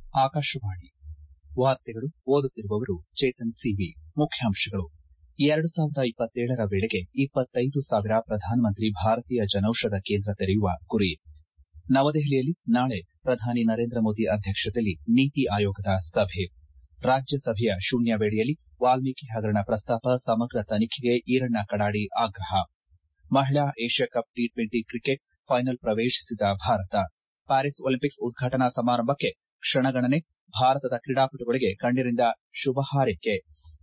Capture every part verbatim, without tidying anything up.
ಆಕಾಶವಾಣಿ ವಾರ್ತೆಗಳು ಓದುತ್ತಿರುವವರು ಚೇತನ್ ಸಿವಿ ಮುಖ್ಯಾಂಶಗಳು ಎರಡು ಸಾವಿರದ ಇಪ್ಪತ್ತೇಳರ ವೇಳೆಗೆ ಇಪ್ಪತ್ತೈದು ಸಾವಿರ ಪ್ರಧಾನಮಂತ್ರಿ ಭಾರತೀಯ ಜನೌಷಧ ಕೇಂದ್ರ ತೆರೆಯುವ ಗುರಿ ನವದೆಹಲಿಯಲ್ಲಿ ನಾಳೆ ಪ್ರಧಾನಿ ನರೇಂದ್ರ ಮೋದಿ ಅಧ್ಯಕ್ಷತೆಯಲ್ಲಿ ನೀತಿ ಆಯೋಗದ ಸಭೆ ರಾಜ್ಯಸಭೆಯ ಶೂನ್ಯ ವೇಳೆಯಲ್ಲಿ ವಾಲ್ಮೀಕಿ ಹಗರಣ ಪ್ರಸ್ತಾಪ ಸಮಗ್ರ ತನಿಖೆಗೆ ಈರಣ್ಣ ಕಡಾಡಿ ಆಗ್ರಹ ಮಹಿಳಾ Asia cup T twenty cricket final ಪ್ರವೇಶಿಸಿದ ಭಾರತ ಪ್ಯಾರಿಸ್ ಒಲಿಂಪಿಕ್ಸ್ ಉದ್ಘಾಟನಾ ಸಮಾರಂಭಕ್ಕೆ ಕ್ಷಣಗಣನೆ ಭಾರತದ ಕ್ರೀಡಾಪಟುಗಳಿಗೆ ಗಣ್ಯರಿಂದ ಶುಭ ಹಾರೈಕೆ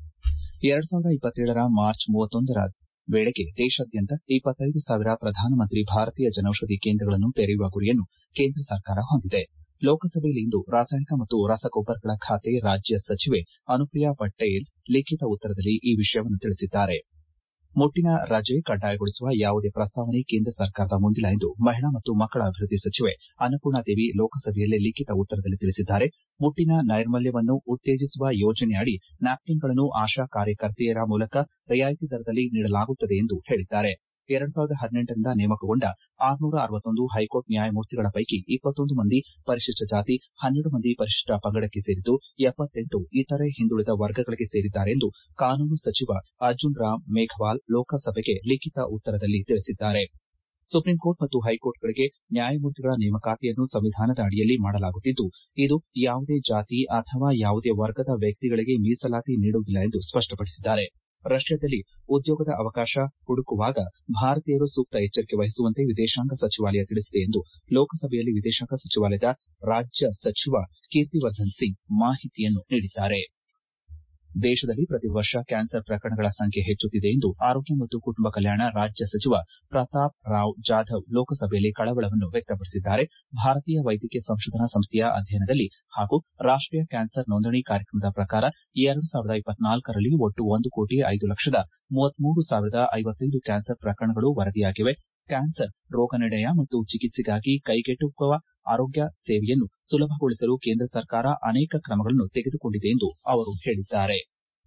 ಎರಡು ಸಾವಿರದ ಇಪ್ಪತ್ತೇಳರ ಮಾರ್ಚ್ ಮೂವತ್ತೊಂದರ ವೇಳೆಗೆ ದೇಶಾದ್ಯಂತ ಇಪ್ಪತ್ತೈದು ಸಾವಿರ ಪ್ರಧಾನಮಂತ್ರಿ ಭಾರತೀಯ ಜನೌಷಧಿ ಕೇಂದ್ರಗಳನ್ನು ತೆರೆಯುವ ಗುರಿಯನ್ನು ಕೇಂದ್ರ ಸರ್ಕಾರ ಹೊಂದಿದೆ ಲೋಕಸಭೆಯಲ್ಲಿಂದು ರಾಸಾಯನಿಕ ಮತ್ತು ರಸಗೊಬ್ಬರಗಳ ಖಾತೆ ರಾಜ್ಯ ಸಚಿವೆ ಅನುಪ್ರಿಯಾ ಪಟೇಲ್ ಲಿಖಿತ ಉತ್ತರದಲ್ಲಿ ಈ ವಿಷಯವನ್ನು ತಿಳಿಸಿದ್ದಾರೆ ಮುಟ್ಟಿನ ರಜೆ ಕಡ್ಡಾಯಗೊಳಿಸುವ ಯಾವುದೇ ಪ್ರಸ್ತಾವನೆ ಕೇಂದ್ರ ಸರ್ಕಾರದ ಮುಂದಿಲ್ಲ ಎಂದು ಮಹಿಳಾ ಮತ್ತು ಮಕ್ಕಳ ಅಭಿವೃದ್ಧಿ ಸಚಿವೆ ಅನ್ನಪೂರ್ಣಾದೇವಿ ಲೋಕಸಭೆಯಲ್ಲಿ ಲಿಖಿತ ಉತ್ತರದಲ್ಲಿ ತಿಳಿಸಿದ್ದಾರೆ ಮುಟ್ಟಿನ ನೈರ್ಮಲ್ಯವನ್ನು ಉತ್ತೇಜಿಸುವ ಯೋಜನೆಯಡಿ ನ್ಯಾಪ್ಕಿನ್ಗಳನ್ನು ಆಶಾ ಕಾರ್ಯಕರ್ತೆಯರ ಮೂಲಕ ರಿಯಾಯಿತಿ ದರದಲ್ಲಿ ನೀಡಲಾಗುತ್ತದೆ ಎಂದು ಹೇಳಿದ್ದಾರೆ ಎರಡು ಸಾವಿರದ ಹದಿನೆಂಟರಿಂದ ನೇಮಕಗೊಂಡ ಆರುನೂರ ಅರವತ್ತೊಂದು ಹೈಕೋರ್ಟ್ ನ್ಯಾಯಮೂರ್ತಿಗಳ ಪೈಕಿ ಇಪ್ಪತ್ತೊಂದು ಮಂದಿ ಪರಿಶಿಷ್ಟ ಜಾತಿ ಹನ್ನೆರಡು ಮಂದಿ ಪರಿಶಿಷ್ಟ ಪಂಗಡಕ್ಕೆ ಸೇರಿದ್ದು ಎಪ್ಪತ್ತೆಂಟು ಇತರೆ ಹಿಂದುಳಿದ ವರ್ಗಗಳಿಗೆ ಸೇರಿದ್ದಾರೆ ಎಂದು ಕಾನೂನು ಸಚಿವ ಅರ್ಜುನ್ ರಾಮ್ ಮೇಘವಾಲ್ ಲೋಕಸಭೆಗೆ ಲಿಖಿತ ಉತ್ತರದಲ್ಲಿ ತಿಳಿಸಿದ್ದಾರೆ ಸುಪ್ರೀಂಕೋರ್ಟ್ ಮತ್ತು ಹೈಕೋರ್ಟ್ಗಳಿಗೆ ನ್ಯಾಯಮೂರ್ತಿಗಳ ನೇಮಕಾತಿಯನ್ನು ಸಂವಿಧಾನದ ಅಡಿಯಲ್ಲಿ ಮಾಡಲಾಗುತ್ತಿದ್ದು ಇದು ಯಾವುದೇ ಜಾತಿ ಅಥವಾ ಯಾವುದೇ ವರ್ಗದ ವ್ಯಕ್ತಿಗಳಿಗೆ ಮೀಸಲಾತಿ ನೀಡುವುದಿಲ್ಲ ಎಂದು ಸ್ಪಷ್ಟಪಡಿಸಿದ್ದಾರೆ ರಷ್ಯಾದಲ್ಲಿ ಉದ್ಯೋಗದ ಅವಕಾಶ ಹುಡುಕುವಾಗ ಭಾರತೀಯರು ಸೂಕ್ತ ಎಚ್ಚರಿಕೆ ವಹಿಸುವಂತೆ ವಿದೇಶಾಂಗ ಸಚಿವಾಲಯ ತಿಳಿಸಿದೆ ಎಂದು ಲೋಕಸಭೆಯಲ್ಲಿ ವಿದೇಶಾಂಗ ಸಚಿವಾಲಯದ ರಾಜ್ಯ ಸಚಿವ ಕೀರ್ತಿವರ್ಧನ್ ಸಿಂಗ್ ಮಾಹಿತಿಯನ್ನು ನೀಡಿದ್ದಾರೆ ದೇಶದಲ್ಲಿ ಪ್ರತಿ ವರ್ಷ ಕ್ಯಾನ್ಸರ್ ಪ್ರಕರಣಗಳ ಸಂಖ್ಯೆ ಹೆಚ್ಚುತ್ತಿದೆ ಎಂದು ಆರೋಗ್ಯ ಮತ್ತು ಕುಟುಂಬ ಕಲ್ಯಾಣ ರಾಜ್ಯ ಸಚಿವ ಪ್ರತಾಪ್ ರಾವ್ ಜಾಧವ್ ಲೋಕಸಭೆಯಲ್ಲಿ ಕಳವಳವನ್ನು ವ್ಯಕ್ತಪಡಿಸಿದ್ದಾರೆ ಭಾರತೀಯ ವೈದ್ಯಕೀಯ ಸಂಶೋಧನಾ ಸಂಸ್ಥೆಯ ಅಧ್ಯಯನದಲ್ಲಿ ಹಾಗೂ ರಾಷ್ಟೀಯ ಕ್ಯಾನ್ಸರ್ ನೋಂದಣಿ ಕಾರ್ಯಕ್ರಮದ ಪ್ರಕಾರ ಎರಡು ಸಾವಿರದ ಇಪ್ಪತ್ನಾಲ್ಕರಲ್ಲಿ ಒಟ್ಟು ಒಂದು ಕೋಟಿ ಐದು ಲಕ್ಷದ ಮೂವತ್ಮೂರು ಸಾವಿರದ ಐವತ್ತೈದು ಕ್ಯಾನ್ಸರ್ ಪ್ರಕರಣಗಳು ವರದಿಯಾಗಿವೆ ಕ್ಯಾನ್ಸರ್ ರೋಗ ನಿರ್ಣಯ ಮತ್ತು ಚಿಕಿತ್ಸೆಗಾಗಿ ಕೈಗೆಟುಕುವ ಆರೋಗ್ಯ ಸೇವೆಯನ್ನು ಸುಲಭಗೊಳಿಸಲು ಕೇಂದ್ರ ಸರ್ಕಾರ ಅನೇಕ ಕ್ರಮಗಳನ್ನು ತೆಗೆದುಕೊಂಡಿದೆ ಎಂದು ಅವರು ಹೇಳಿದ್ದಾರೆ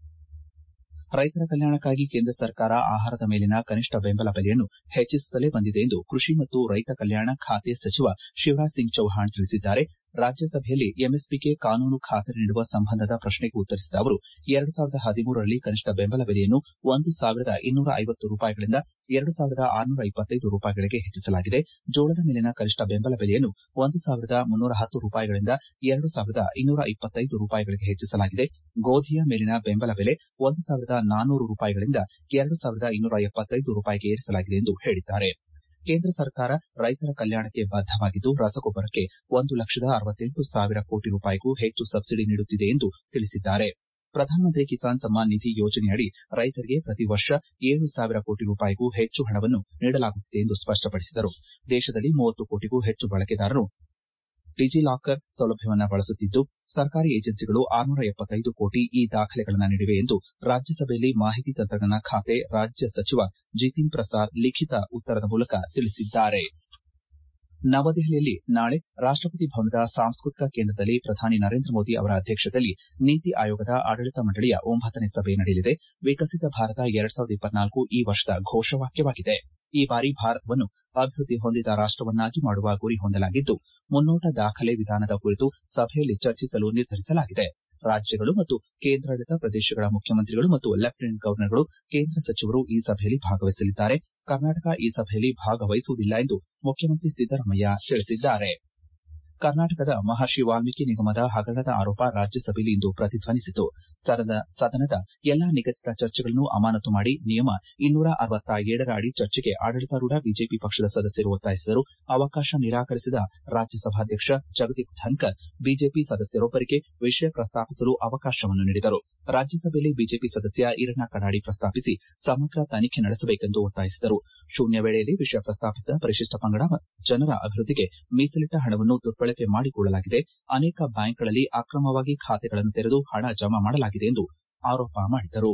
ರೈತರ ಕಲ್ಯಾಣಕ್ಕಾಗಿ ಕೇಂದ್ರ ಸರ್ಕಾರ ಆಹಾರದ ಮೇಲಿನ ಕನಿಷ್ಠ ಬೆಂಬಲ ಬೆಲೆಯನ್ನು ಹೆಚ್ಚಿಸುತ್ತಲೇ ಬಂದಿದೆ ಎಂದು ಕೃಷಿ ಮತ್ತು ರೈತ ಕಲ್ಯಾಣ ಖಾತೆ ಸಚಿವ ಶಿವರಾಜ್ ಸಿಂಗ್ ಚೌಹಾಣ್ ತಿಳಿಸಿದ್ದಾರೆ ರಾಜ್ಯಸಭೆಯಲ್ಲಿ ಎಂಎಸ್ಪಿಗೆ ಕಾನೂನು ಖಾತರಿ ನೀಡುವ ಸಂಬಂಧದ ಪ್ರಶ್ನೆಗೆ ಉತ್ತರಿಸಿದ ಅವರು ಎರಡು ಸಾವಿರದ ಹದಿಮೂರರಲ್ಲಿ ಕನಿಷ್ಠ ಬೆಂಬಲ ಬೆಲೆಯನ್ನು ಒಂದು ಸಾವಿರದ ಇನ್ನೂರ ಐವತ್ತು ರೂಪಾಯಿಗಳಿಂದ ಎರಡು ಸಾವಿರದ ಆರುನೂರ ಇಪ್ಪತ್ತೈದು ರೂಪಾಯಿಗಳಿಗೆ ಹೆಚ್ಚಿಸಲಾಗಿದೆ ಜೋಳದ ಮೇಲಿನ ಕನಿಷ್ಠ ಬೆಂಬಲ ಬೆಲೆಯನ್ನು ಒಂದು ಸಾವಿರದ ಮುನ್ನೂರ ಹತ್ತು ರೂಪಾಯಿಗಳಿಂದ ಎರಡು ಸಾವಿರದ ಇನ್ನೂರ ಇಪ್ಪತ್ತೈದು ರೂಪಾಯಿಗಳಿಗೆ ಹೆಚ್ಚಿಸಲಾಗಿದೆ ಗೋಧಿಯ ಮೇಲಿನ ಬೆಂಬಲ ಬೆಲೆ ಒಂದು ಸಾವಿರದ ನಾನ್ನೂರು ರೂಪಾಯಿಗಳಿಂದ ಎರಡು ಸಾವಿರದ ಇನ್ನೂರ ಎಪ್ಪತ್ತೈದು ರೂಪಾಯಿಗೆ ಏರಿಸಲಾಗಿದೆ ಎಂದು ಹೇಳಿದ್ದಾರೆ ಕೇಂದ್ರ ಸರ್ಕಾರ ರೈತರ ಕಲ್ಯಾಣಕ್ಕೆ ಬದ್ದವಾಗಿದ್ದು ರಸಗೊಬ್ಬರಕ್ಕೆ ಒಂದು ಲಕ್ಷದ ಅರವತ್ತೆಂಟು ಸಾವಿರ ಕೋಟಿ ರೂಪಾಯಿಗೂ ಹೆಚ್ಚು ಸಬ್ಸಿಡಿ ನೀಡುತ್ತಿದೆ ಎಂದು ತಿಳಿಸಿದ್ದಾರೆ ಪ್ರಧಾನಮಂತ್ರಿ ಕಿಸಾನ್ ಸಮ್ಮಾನ್ ನಿಧಿ ಯೋಜನೆಯಡಿ ರೈತರಿಗೆ ಪ್ರತಿ ವರ್ಷ ಏಳು ಸಾವಿರ ಕೋಟಿ ರೂಪಾಯಿಗೂ ಹೆಚ್ಚು ಹಣವನ್ನು ನೀಡಲಾಗುತ್ತಿದೆ ಎಂದು ಸ್ಪಷ್ಟಪಡಿಸಿದರು ದೇಶದಲ್ಲಿ ಮೂವತ್ತು ಕೋಟಿಗೂ ಹೆಚ್ಚು ಬಳಕೆದಾರರು ಡಿಜಿಲಾಕರ್ ಸೌಲಭ್ಯವನ್ನು ಬಳಸುತ್ತಿದ್ದು ಸರ್ಕಾರಿ ಏಜೆನ್ಸಿಗಳು ಆರುನೂರ ಎಪ್ಪತ್ತೈದು ಕೋಟಿ ಈ ದಾಖಲೆಗಳನ್ನು ನೀಡಿವೆ ಎಂದು ರಾಜ್ಯಸಭೆಯಲ್ಲಿ ಮಾಹಿತಿ ತಂತ್ರಜ್ಞಾನ ಖಾತೆ ರಾಜ್ಯ ಸಚಿವ ಜಿತಿನ್ ಪ್ರಸಾದ್ ಲಿಖಿತ ಉತ್ತರದ ಮೂಲಕ ತಿಳಿಸಿದ್ದಾರೆ ನವದೆಹಲಿಯಲ್ಲಿ ನಾಳೆ ರಾಷ್ಟಪತಿ ಭವನದ ಸಾಂಸ್ಕೃತಿಕ ಕೇಂದ್ರದಲ್ಲಿ ಪ್ರಧಾನಿ ನರೇಂದ್ರ ಮೋದಿ ಅವರ ಅಧ್ಯಕ್ಷತೆಯಲ್ಲಿ ನೀತಿ ಆಯೋಗದ ಆಡಳಿತ ಮಂಡಳಿಯ ಒಂಬತ್ತನೇ ಸಭೆ ನಡೆಯಲಿದೆ ವಿಕಸಿತ ಭಾರತ ಎರಡು ಸಾವಿರದ ಇಪ್ಪತ್ನಾಲ್ಕು ಈ ವರ್ಷದ ಘೋಷವಾಕ್ಯವಾಗಿದೆ ಈ ಬಾರಿ ಭಾರತವನ್ನು ಅಭಿವೃದ್ಧಿ ಹೊಂದಿದ ರಾಷ್ಟವನ್ನಾಗಿ ಮಾಡುವ ಗುರಿ ಹೊಂದಲಾಗಿದ್ದು ಮುನ್ನೋಟ ದಾಖಲೆ ವಿಧಾನದ ಕುರಿತು ಸಭೆಯಲ್ಲಿ ಚರ್ಚಿಸಲು ನಿರ್ಧರಿಸಲಾಗಿದೆ ರಾಜ್ಯಗಳು ಮತ್ತು ಕೇಂದ್ರಾಡಳಿತ ಪ್ರದೇಶಗಳ ಮುಖ್ಯಮಂತ್ರಿಗಳು ಮತ್ತು ಲೆಫ್ಟಿನೆಂಟ್ ಗವರ್ನರ್ಗಳು ಕೇಂದ್ರ ಸಚಿವರು ಈ ಸಭೆಯಲ್ಲಿ ಭಾಗವಹಿಸಲಿದ್ದಾರೆ ಕರ್ನಾಟಕ ಈ ಸಭೆಯಲ್ಲಿ ಭಾಗವಹಿಸುವುದಿಲ್ಲ ಎಂದು ಮುಖ್ಯಮಂತ್ರಿ ಸಿದ್ದರಾಮಯ್ಯ ತಿಳಿಸಿದ್ದಾರೆ ಕರ್ನಾಟಕದ ಮಹರ್ಷಿ ವಾಲ್ಮೀಕಿ ನಿಗಮದ ಹಗರಣದ ಆರೋಪ ರಾಜ್ಯಸಭೆಯಲ್ಲಿ ಇಂದು ಪ್ರತಿಧ್ವನಿಸಿತು ಸದನದ ಎಲ್ಲಾ ನಿಗದಿತ ಚರ್ಚೆಗಳನ್ನು ಅಮಾನತು ಮಾಡಿ ನಿಯಮ ಇನ್ನೂರ ಅರವತ್ತ ಏಳರ ಅಡಿ ಚರ್ಚೆಗೆ ಆಡಳಿತಾರೂಢ ಬಿಜೆಪಿ ಪಕ್ಷದ ಸದಸ್ಯರು ಒತ್ತಾಯಿಸಿದರು ಅವಕಾಶ ನಿರಾಕರಿಸಿದ ರಾಜ್ಯಸಭಾಧ್ಯಕ್ಷ ಜಗದೀಪ್ ಧನ್ಕರ್ ಬಿಜೆಪಿ ಸದಸ್ಯರೊಬ್ಬರಿಗೆ ವಿಷಯ ಪ್ರಸ್ತಾಪಿಸಲು ಅವಕಾಶವನ್ನು ನೀಡಿದರು ರಾಜ್ಯಸಭೆಯಲ್ಲಿ ಬಿಜೆಪಿ ಸದಸ್ಯ ಈರಣ್ಣ ಕಡಾಡಿ ಪ್ರಸ್ತಾಪಿಸಿ ಸಮಗ್ರ ತನಿಖೆ ನಡೆಸಬೇಕೆಂದು ಒತ್ತಾಯಿಸಿದರು ಶೂನ್ಯ ವೇಳೆಯಲ್ಲಿ ವಿಷಯ ಪ್ರಸ್ತಾಪಿಸಿದ ಪರಿಶಿಷ್ಟ ಪಂಗಡ ಜನರ ಅಭಿವೃದ್ಧಿಗೆ ಮೀಸಲಿಟ್ಟ ಹಣವನ್ನು ದುರ್ಬಳಕೆ ಮಾಡಿಕೊಳ್ಳಲಾಗಿದೆ ಅನೇಕ ಬ್ಯಾಂಕ್ಗಳಲ್ಲಿ ಅಕ್ರಮವಾಗಿ ಖಾತೆಗಳನ್ನು ತೆರೆದು ಹಣ ಜಮಾ ಮಾಡಲಾಗಿದೆ ಎಂದು ಆರೋಪ ಮಾಡಿದರು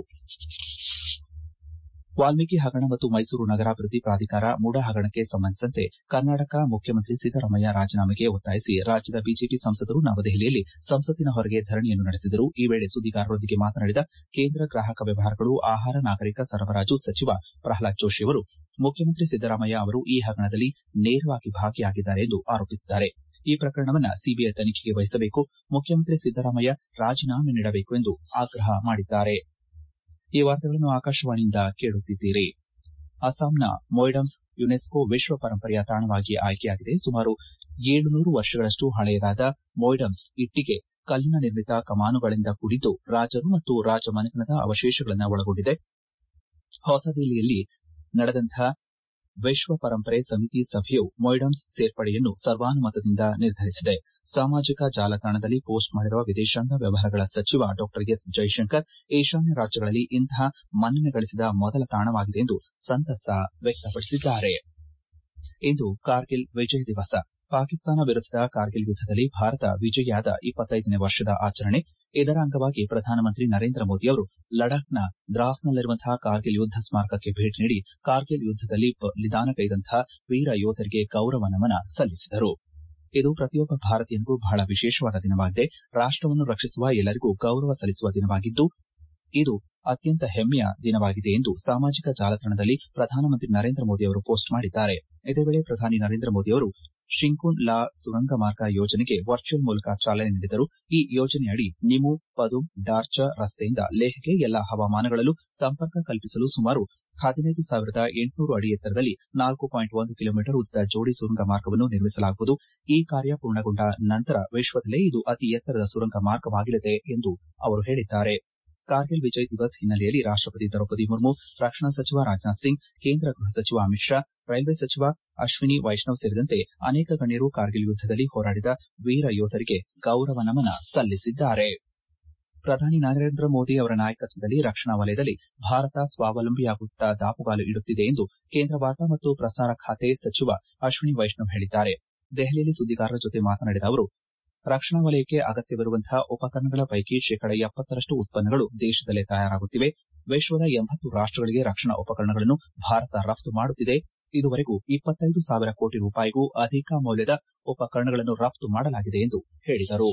ವಾಲ್ಮೀಕಿ ಹಗರಣ ಮತ್ತು ಮೈಸೂರು ನಗರಾಭಿವೃದ್ಧಿ ಪ್ರಾಧಿಕಾರ ಮೂಡಾ ಹಗರಣಕ್ಕೆ ಸಂಬಂಧಿಸಿದಂತೆ ಕರ್ನಾಟಕ ಮುಖ್ಯಮಂತ್ರಿ ಸಿದ್ದರಾಮಯ್ಯ ರಾಜೀನಾಮೆಗೆ ಒತ್ತಾಯಿಸಿ ರಾಜ್ಯದ ಬಿಜೆಪಿ ಸಂಸದರು ನವದೆಹಲಿಯಲ್ಲಿ ಸಂಸತ್ತಿನ ಹೊರಗೆ ಧರಣಿಯನ್ನು ನಡೆಸಿದರು ಈ ವೇಳೆ ಸುದ್ದಿಗಾರರೊಂದಿಗೆ ಮಾತನಾಡಿದ ಕೇಂದ್ರ ಗ್ರಾಹಕ ವ್ಯವಹಾರಗಳು ಆಹಾರ ನಾಗರಿಕ ಸರಬರಾಜು ಸಚಿವ ಪ್ರಹ್ಲಾದ್ ಜೋಶಿ ಅವರು ಮುಖ್ಯಮಂತ್ರಿ ಸಿದ್ದರಾಮಯ್ಯ ಅವರು ಈ ಹಗರಣದಲ್ಲಿ ನೇರವಾಗಿ ಭಾಗಿಯಾಗಿದ್ದಾರೆ ಎಂದು ಆರೋಪಿಸಿದ್ದಾರೆ ಈ ಪ್ರಕರಣವನ್ನು ಸಿಬಿಐ ತನಿಖೆಗೆ ವಹಿಸಬೇಕು, ಮುಖ್ಯಮಂತ್ರಿ ಸಿದ್ದರಾಮಯ್ಯ ರಾಜೀನಾಮೆ ನೀಡಬೇಕು ಎಂದು ಆಗ್ರಹ ಮಾಡಿದ್ದಾರೆ. ಈ ವಾರ್ತೆಗಳನ್ನು ಆಕಾಶವಾಣಿಯಿಂದ ಕೇಳುತ್ತಿದ್ದೀರಿ. ಅಸ್ಸಾಂನ ಮೊಯ್ಡಮ್ಸ್ ಯುನೆಸ್ಕೋ ವಿಶ್ವ ಪರಂಪರೆಯ ತಾಣವಾಗಿ ಆಯ್ಕೆಯಾಗಿದೆ. ಸುಮಾರು ಏಳುನೂರು ವರ್ಷಗಳಷ್ಟು ಹಳೆಯದಾದ ಮೊಯ್ಡಮ್ಸ್ ಇಟ್ಟಿಗೆ ಕಲ್ಲಿನ ನಿರ್ಮಿತ ಕಮಾನುಗಳಿಂದ ಕೂಡಿದ್ದು ರಾಜರು ಮತ್ತು ರಾಜಮನೆತನದ ಅವಶೇಷಗಳನ್ನು ಒಳಗೊಂಡಿದೆ. ಹೊಸದಿಲ್ಲಿಯಲ್ಲಿ ನಡೆದಂತಹ ವಿಶ್ವ ಪರಂಪರೆ ಸಮಿತಿ ಸಭೆಯು ಮೊಯ್ಡಮ್ಸ್ ಸೇರ್ಪಡೆಯನ್ನು ಸರ್ವಾನುಮತದಿಂದ ನಿರ್ಧರಿಸಿದೆ. ಸಾಮಾಜಿಕ ಜಾಲತಾಣದಲ್ಲಿ ಪೋಸ್ಟ್ ಮಾಡಿರುವ ವಿದೇಶಾಂಗ ವ್ಯವಹಾರಗಳ ಸಚಿವ ಡಾ ಎಸ್ ಜೈಶಂಕರ್, ಈಶಾನ್ಯ ರಾಜ್ಯಗಳಲ್ಲಿ ಇಂತಹ ಮನ್ನಣೆ ಗಳಿಸಿದ ಮೊದಲ ತಾಣವಾಗಿದೆ ಎಂದು ಸಂತಸ ವ್ಯಕ್ತಪಡಿಸಿದ್ದಾರೆ. ಇಂದು ಕಾರ್ಗಿಲ್ ವಿಜಯ್ ದಿವಸ. ಪಾಕಿಸ್ತಾನ ವಿರುದ್ದದ ಕಾರ್ಗಿಲ್ ಯುದ್ದದಲ್ಲಿ ಭಾರತ ವಿಜಯಿಯಾದ ಇಪ್ಪತ್ತೈದನೇ ವರ್ಷದ ಆಚರಣೆ. ಇದರ ಅಂಗವಾಗಿ ಪ್ರಧಾನಮಂತ್ರಿ ನರೇಂದ್ರ ಮೋದಿ ಅವರು ಲಡಾಖ್ನ ದ್ರಾಸ್ನಲ್ಲಿರುವಂತಹ ಕಾರ್ಗಿಲ್ ಯುದ್ದ ಸ್ಮಾರಕಕ್ಕೆ ಭೇಟಿ ನೀಡಿ ಕಾರ್ಗಿಲ್ ಯುದ್ದದಲ್ಲಿ ಬಲಿದಾನಗೈದಂತಹ ವೀರ ಯೋಧರಿಗೆ ಗೌರವ ನಮನ ಸಲ್ಲಿಸಿದರು. ಇದು ಪ್ರತಿಯೊಬ್ಬ ಭಾರತೀಯನಿಗೂ ಬಹಳ ವಿಶೇಷವಾದ ದಿನವಾಗಿದೆ. ರಾಷ್ಟವನ್ನು ರಕ್ಷಿಸುವ ಎಲ್ಲರಿಗೂ ಗೌರವ ಸಲ್ಲಿಸುವ ದಿನವಾಗಿದ್ದು ಇದು ಅತ್ಯಂತ ಹೆಮ್ಮೆಯ ದಿನವಾಗಿದೆ ಎಂದು ಸಾಮಾಜಿಕ ಜಾಲತಾಣದಲ್ಲಿ ಪ್ರಧಾನಮಂತ್ರಿ ನರೇಂದ್ರ ಮೋದಿ ಅವರು ಪೋಸ್ಟ್ ಮಾಡಿದ್ದಾರೆ. ಇದೇ ವೇಳೆ ಪ್ರಧಾನಿ ನರೇಂದ್ರ ಮೋದಿ ಅವರು ಶಿಂಕುನ್ ಲಾ ಸುರಂಗ ಮಾರ್ಗ ಯೋಜನೆಗೆ ವರ್ಚುವಲ್ ಮೂಲಕ ಚಾಲನೆ ನೀಡಿದರು. ಈ ಯೋಜನೆಯಡಿ ನಿಮು ಪದುಮ್ ಡಾರ್ಚಾ ರಸ್ತೆಯಿಂದ ಲೇಹ್ಗೆ ಎಲ್ಲಾ ಹವಾಮಾನಗಳಲ್ಲೂ ಸಂಪರ್ಕ ಕಲ್ಪಿಸಲು ಸುಮಾರು ಹದಿನೈದು ಸಾವಿರದ ಎಂಟುನೂರು ಅಡಿ ಎತ್ತರದಲ್ಲಿ ನಾಲ್ಕು ಪಾಯಿಂಟ್ ಒಂದು ಕಿಲೋಮೀಟರ್ ಉದ್ದದ ಜೋಡಿ ಸುರಂಗ ಮಾರ್ಗವನ್ನು ನಿರ್ಮಿಸಲಾಗುವುದು. ಈ ಕಾರ್ಯ ಪೂರ್ಣಗೊಂಡ ನಂತರ ವಿಶ್ವದಲ್ಲೇ ಇದು ಅತಿ ಎತ್ತರದ ಸುರಂಗ ಮಾರ್ಗವಾಗಲಿದೆ ಎಂದು ಅವರು ಹೇಳಿದ್ದಾರೆ. ಕಾರ್ಗಿಲ್ ವಿಜಯ್ ದಿವಸ್ ಹಿನ್ನೆಲೆಯಲ್ಲಿ ರಾಷ್ಟಪತಿ ದ್ರೌಪದಿ ಮುರ್ಮು, ರಕ್ಷಣಾ ಸಚಿವ ರಾಜನಾಥ್ ಸಿಂಗ್, ಕೇಂದ್ರ ಗೃಹ ಸಚಿವ ಅಮಿತ್ ಶಾ, ರೈಲ್ವೆ ಸಚಿವ ಅಶ್ವಿನಿ ವೈಷ್ಣವ್ ಸೇರಿದಂತೆ ಅನೇಕ ಗಣ್ಯರು ಕಾರ್ಗಿಲ್ ಯುದ್ದದಲ್ಲಿ ಹೋರಾಡಿದ ವೀರ ಯೋಧರಿಗೆ ಗೌರವ ನಮನ ಸಲ್ಲಿಸಿದ್ದಾರೆ. ಪ್ರಧಾನಿ ನರೇಂದ್ರ ಮೋದಿ ಅವರ ನಾಯಕತ್ವದಲ್ಲಿ ರಕ್ಷಣಾ ವಲಯದಲ್ಲಿ ಭಾರತ ಸ್ವಾವಲಂಬಿಯಾಗುತ್ತಾ ದಾಪುಗಾಲು ಇಡುತ್ತಿದೆ ಎಂದು ಕೇಂದ್ರ ವಾರ್ತಾ ಮತ್ತು ಪ್ರಸಾರ ಖಾತೆ ಸಚಿವ ಅಶ್ವಿನಿ ವೈಷ್ಣವ್ ಹೇಳಿದ್ದಾರೆ. ದೆಹಲಿಯಲ್ಲಿ ಸುದ್ದಿಗಾರರ ಜೊತೆ ಮಾತನಾಡಿದ ಅವರು, ರಕ್ಷಣಾ ವಲಯಕ್ಕೆ ಅಗತ್ಯವಿರುವಂತಹ ಉಪಕರಣಗಳ ಪೈಕಿ ಶೇಕಡ ಎಪ್ಪತ್ತರಷ್ಟು ಉತ್ಪನ್ನಗಳು ದೇಶದಲ್ಲೇ ತಯಾರಾಗುತ್ತಿವೆ. ವಿಶ್ವದ ಎಂಬತ್ತು ರಾಷ್ಟಗಳಿಗೆ ರಕ್ಷಣಾ ಉಪಕರಣಗಳನ್ನು ಭಾರತ ರಫ್ತು ಮಾಡುತ್ತಿದೆ. ಇದುವರೆಗೂ ಇಪ್ಪತ್ತೈದು ಸಾವಿರ ಕೋಟಿ ರೂಪಾಯಿಗೂ ಅಧಿಕ ಮೌಲ್ಯದ ಉಪಕರಣಗಳನ್ನು ರಫ್ತು ಮಾಡಲಾಗಿದೆ ಎಂದು ಹೇಳಿದರು.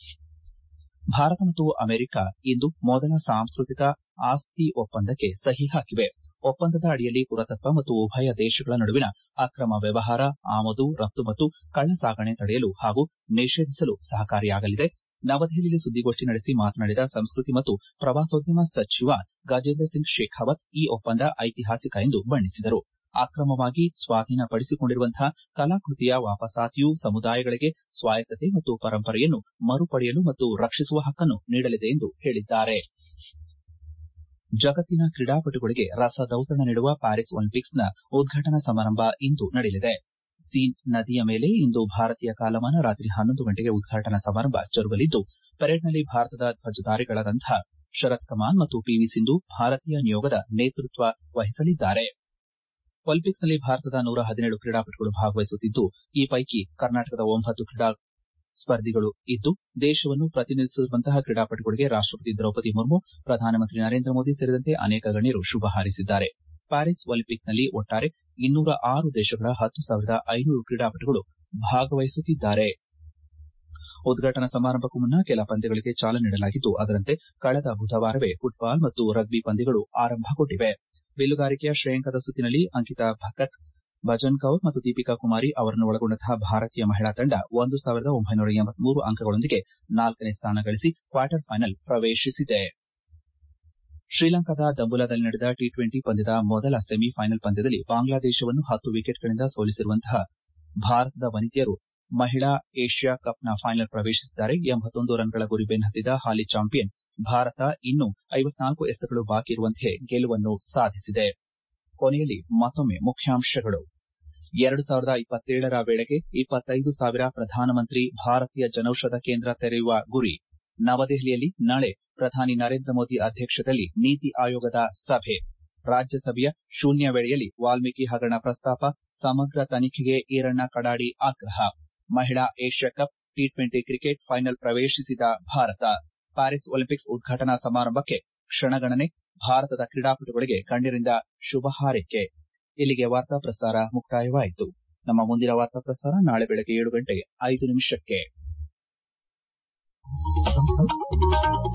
ಭಾರತ ಮತ್ತು ಅಮೆರಿಕ ಇಂದು ಮೊದಲ ಸಾಂಸ್ಕೃತಿಕ ಆಸ್ತಿ ಒಪ್ಪಂದಕ್ಕೆ ಸಹಿ ಹಾಕಿವೆ. ಒಪ್ಪಂದದ ಅಡಿಯಲ್ಲಿ ಪುರಾತತ್ವ ಮತ್ತು ಉಭಯ ದೇಶಗಳ ನಡುವಿನ ಅಕ್ರಮ ವ್ಯವಹಾರ, ಆಮದು, ರಫ್ತು ಮತ್ತು ಕಳ್ಳಸಾಗಣೆ ತಡೆಯಲು ಹಾಗೂ ನಿಷೇಧಿಸಲು ಸಹಕಾರಿಯಾಗಲಿದೆ. ನವದೆಹಲಿಯಲ್ಲಿ ಸುದ್ದಿಗೋಷ್ಠಿ ನಡೆಸಿ ಮಾತನಾಡಿದ ಸಂಸ್ಕೃತಿ ಮತ್ತು ಪ್ರವಾಸೋದ್ಯಮ ಸಚಿವ ಗಜೇಂದ್ರ ಸಿಂಗ್ ಶೇಖಾವತ್ ಈ ಒಪ್ಪಂದ ಐತಿಹಾಸಿಕ ಎಂದು ಬಣ್ಣಿಸಿದರು. ಅಕ್ರಮವಾಗಿ ಸ್ವಾಧೀನಪಡಿಸಿಕೊಂಡಿರುವಂತಹ ಕಲಾಕೃತಿಯ ವಾಪಸಾತಿಯು ಸಮುದಾಯಗಳಿಗೆ ಸ್ವಾಯತ್ತತೆ ಮತ್ತು ಪರಂಪರೆಯನ್ನು ಮರುಪಡೆಯಲು ಮತ್ತು ರಕ್ಷಿಸುವ ಹಕ್ಕನ್ನು ನೀಡಲಿದೆ ಎಂದು ಹೇಳಿದ್ದಾರೆ. ಜಗತ್ತಿನ ಕ್ರೀಡಾಪಟುಗಳಿಗೆ ರಸದೌತಣ ನೀಡುವ ಪ್ಯಾರಿಸ್ ಒಲಿಂಪಿಕ್ಸ್ನ ಉದ್ಘಾಟನಾ ಸಮಾರಂಭ ಇಂದು ನಡೆಯಲಿದೆ. ಸೀನ್ ನದಿಯ ಮೇಲೆ ಇಂದು ಭಾರತೀಯ ಕಾಲಮಾನ ರಾತ್ರಿ ಹನ್ನೊಂದು ಗಂಟೆಗೆ ಉದ್ಘಾಟನಾ ಸಮಾರಂಭ ಜರುಗಲಿದ್ದು, ಪರೇಡ್ನಲ್ಲಿ ಭಾರತದ ಧ್ವಜಧಾರಿಗಳಾದಂತಹ ಶರತ್ ಕಮಾಲ್ ಮತ್ತು ಪಿವಿ ಸಿಂಧು ಭಾರತೀಯ ನಿಯೋಗದ ನೇತೃತ್ವ ವಹಿಸಲಿದ್ದಾರೆ. ಒಲಿಂಪಿಕ್ಸ್ನಲ್ಲಿ ಭಾರತದ ನೂರ ಹದಿನೇಳು ಕ್ರೀಡಾಪಟುಗಳು ಭಾಗವಹಿಸುತ್ತಿದ್ದು, ಈ ಪೈಕಿ ಕರ್ನಾಟಕದ ಒಂಬತ್ತು ಕ್ರೀಡಾ ಸ್ಪರ್ಧಿಗಳು ಇದ್ದು, ದೇಶವನ್ನು ಪ್ರತಿನಿಧಿಸುವಂತಹ ಕ್ರೀಡಾಪಟುಗಳಿಗೆ ರಾಷ್ಟಪತಿ ದ್ರೌಪದಿ ಮುರ್ಮು, ಪ್ರಧಾನಮಂತ್ರಿ ನರೇಂದ್ರ ಮೋದಿ ಸೇರಿದಂತೆ ಅನೇಕ ಗಣ್ಯರು ಶುಭ ಹಾರೈಸಿದ್ದಾರೆ. ಪ್ಯಾರಿಸ್ ಒಲಿಂಪಿಕ್ನಲ್ಲಿ ಒಟ್ಟಾರೆ ಇನ್ನೂರ ಆರು ದೇಶಗಳ ಹತ್ತು ಸಾವಿರದ ಐನೂರು ಕ್ರೀಡಾಪಟುಗಳು ಭಾಗವಹಿಸುತ್ತಿದ್ದಾರೆ. ಉದ್ಘಾಟನಾ ಸಮಾರಂಭಕ್ಕೂ ಮುನ್ನ ಕೆಲ ಪಂದ್ಯಗಳಿಗೆ ಚಾಲನೆ ನೀಡಲಾಗಿದ್ದು, ಅದರಂತೆ ಕಳೆದ ಬುಧವಾರವೇ ಫುಟ್ಬಾಲ್ ಮತ್ತು ರಗ್ಬಿ ಪಂದ್ಯಗಳು ಆರಂಭಗೊಂಡಿವೆ. ಬಿಲ್ಲುಗಾರಿಕೆಯ ಶ್ರೇಯಾಂಕದ ಸುತ್ತಿನಲ್ಲಿ ಅಂಕಿತಾ ಭಕತ್, ಭಜನ್ ಕೌರ್ ಮತ್ತು ದೀಪಿಕಾ ಕುಮಾರಿ ಅವರನ್ನು ಒಳಗೊಂಡಂತಹ ಭಾರತೀಯ ಮಹಿಳಾ ತಂಡ ಒಂದು ಸಾವಿರದ ಒಂಬೈನೂರ ಎಂಬತ್ಮೂರು ಅಂಕಗಳೊಂದಿಗೆ ನಾಲ್ಕನೇ ಸ್ಥಾನ ಗಳಿಸಿ ಕ್ವಾರ್ಟರ್ ಫೈನಲ್ ಪ್ರವೇಶಿಸಿದೆ. ಶ್ರೀಲಂಕಾದ ದಂಬುಲಾದಲ್ಲಿ ನಡೆದ ಟಿ ಟ್ವೆಂಟಿ ಪಂದ್ಯದ ಮೊದಲ ಸೆಮಿಫೈನಲ್ ಪಂದ್ಯದಲ್ಲಿ ಬಾಂಗ್ಲಾದೇಶವನ್ನು ಹತ್ತು ವಿಕೆಟ್ಗಳಿಂದ ಸೋಲಿಸಿರುವಂತಹ ಭಾರತದ ವನಿತೆಯರು ಮಹಿಳಾ ಏಷ್ಯಾ ಕಪ್ನ ಫೈನಲ್ ಪ್ರವೇಶಿಸಿದ್ದಾರೆ. ಎಂಬತ್ತೊಂದು ರನ್ಗಳ ಗುರಿ ಬೆನ್ನತ್ತಿದ ಹಾಲಿ ಚಾಂಪಿಯನ್ ಭಾರತ ಇನ್ನೂ ಐವತ್ನಾಲ್ಕು ಎಸೆತಗಳು ಬಾಕಿ ಇರುವಂತೆ ಗೆಲುವನ್ನು ಸಾಧಿಸಿದೆ. ಕೊನೆಯಲ್ಲಿ ಮತ್ತೊಮ್ಮೆ ಮುಖ್ಯಾಂಶಗಳು. ಎರಡು ಸಾವಿರದ ಇಪ್ಪತ್ತೇಳರ ವೇಳೆಗೆ ಇಪ್ಪತ್ತೈದು ಸಾವಿರ ಪ್ರಧಾನಮಂತ್ರಿ ಭಾರತೀಯ ಜನೌಷಧ ಕೇಂದ್ರ ತೆರೆಯುವ ಗುರಿ. ನವದೆಹಲಿಯಲ್ಲಿ ನಾಳೆ ಪ್ರಧಾನಿ ನರೇಂದ್ರ ಮೋದಿ ಅಧ್ಯಕ್ಷತೆಯಲ್ಲಿ ನೀತಿ ಆಯೋಗದ ಸಭೆ. ರಾಜ್ಯಸಭೆಯ ಶೂನ್ಯ ವೇಳೆಯಲ್ಲಿ ವಾಲ್ಮೀಕಿ ಹಗರಣ ಪ್ರಸ್ತಾಪ, ಸಮಗ್ರ ತನಿಖೆಗೆ ಈರಣ್ಣ ಕಡಾಡಿ ಆಗ್ರಹ. ಮಹಿಳಾ Asia cup T twenty cricket final ಪ್ರವೇಶಿಸಿದ ಭಾರತ. ಪ್ಯಾರಿಸ್ ಒಲಿಂಪಿಕ್ಸ್ ಉದ್ಘಾಟನಾ ಸಮಾರಂಭಕ್ಕೆ ಕ್ಷಣಗಣನೆ. ಭಾರತದ ಕ್ರೀಡಾಪಟುಗಳಿಗೆ ಗಣ್ಯರಿಂದ ಶುಭ ಹಾರೈಕೆ. ಇಲ್ಲಿಗೆ ವಾರ್ತಾ ಪ್ರಸಾರ ಮುಕ್ತಾಯವಾಯಿತು. ನಮ್ಮ ಮುಂದಿನ ವಾರ್ತಾ ಪ್ರಸಾರ ನಾಳೆ ಬೆಳಗ್ಗೆ ಏಳು ಗಂಟೆ ಐದು ನಿಮಿಷಕ್ಕೆ.